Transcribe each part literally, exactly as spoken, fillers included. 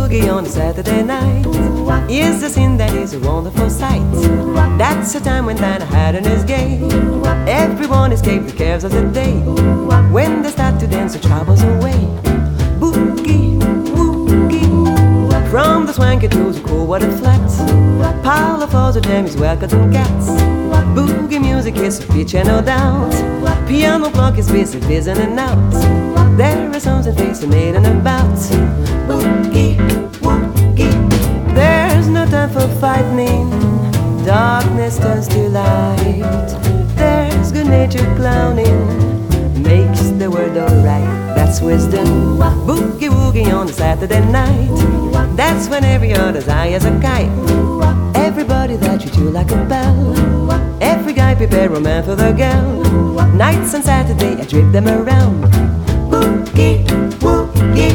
woogie on a Saturday night is a scene that is a wonderful sight. That's the time when Dinah Haddon is gay. Everyone escapes the cares of the day. When they start to dance, the troubles away. Boogie, woogie, from the swanky to the cool water flats. Pile of floors of jammies, well cotton cats. Boogie music is a feature, no doubt. Piano clock is busy, busy and out. There are songs and things made and about. Boogie, woogie. There's no time for fighting. Darkness turns to light. There's good natured clowning. Makes the world alright. That's wisdom. Boogie woogie on a Saturday night. That's when every other's high as a kite. Everybody that treats you like a bell. Every guy prepare a man for the girl. Nights on Saturday I trip them around. Boogie, woogie.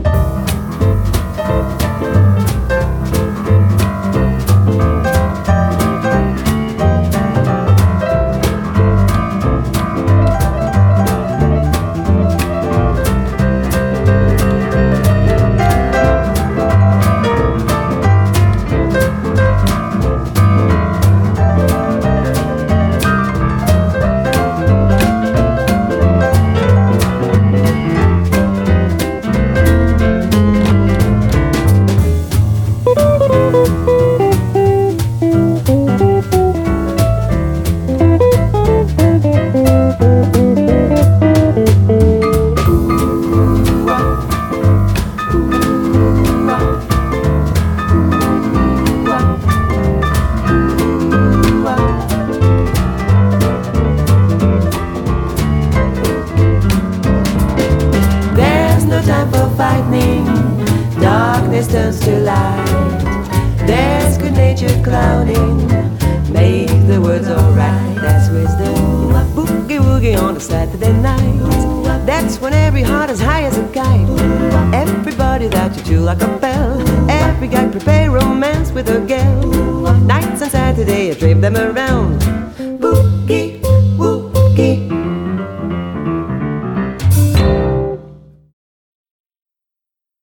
Darkness turns to light. There's good natured clowning. Make the words alright. That's wisdom. Boogie woogie on a Saturday night. That's when every heart is high as a kite. Everybody that you do like a bell. Every guy prepare romance with a girl.